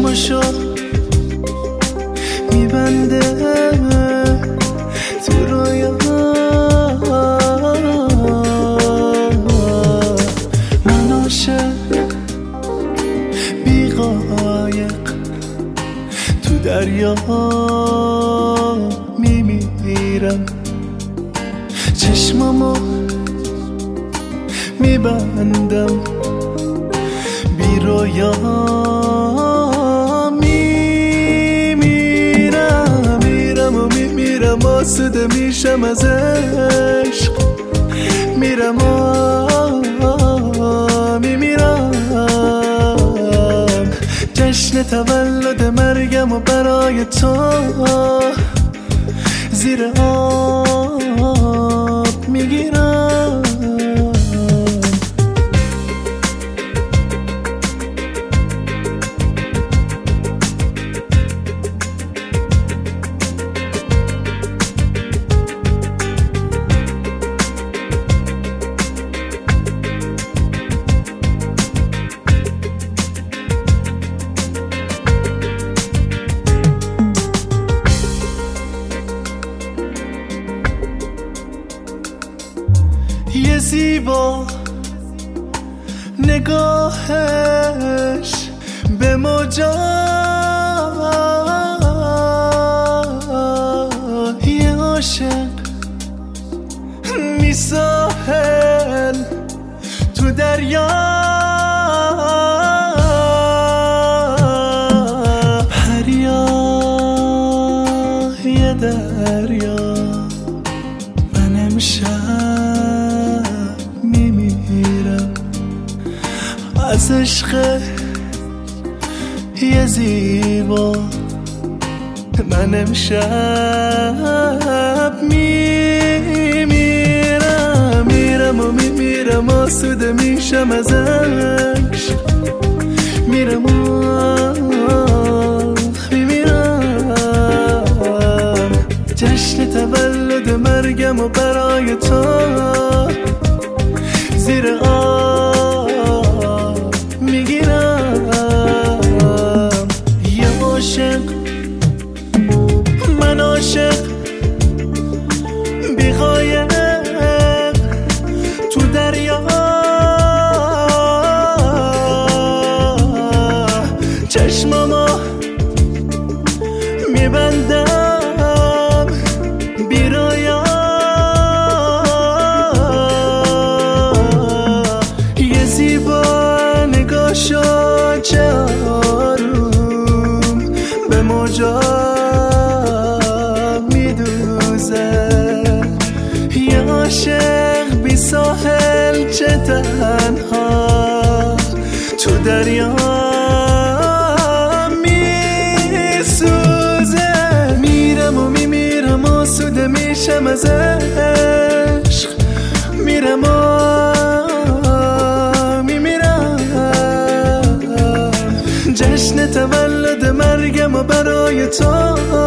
چشماشو میبنده تو رویا. من عاشق بی قایق تو دریا میمیرم، چشمامو میبندم بی رویا میمیرم. میرم و میمیرم، آسوده میشم از عشق، میرم و میمیرم. جشن تولد مرگم و برای تو زیر آب میگیرم. یه زیبا نگاهش به موجا، یه عاشق میساحل تو دریا. پریا یه دریا، من امشب میمیرم از عشق یه زیبا. من امشب میمیرم، میرم و میمیرم، آسوده میشم از عشق، میرم و میمیرم. جشن تولد مرگم و برای تو زیر آب میگیرم. یه عاشق، من عاشق بی قایق تو دریا. چشمامو میبندم بی رویا. یه زیبا نگاشو چه آروم به موجا میدوزه. یه عاشق بی ساحل چه تنها تو دریا میسوزه. میرم و میمیرم، آسوده میشم از عشق، میرم و میمیرم. جشن تولد مرگم و برای تو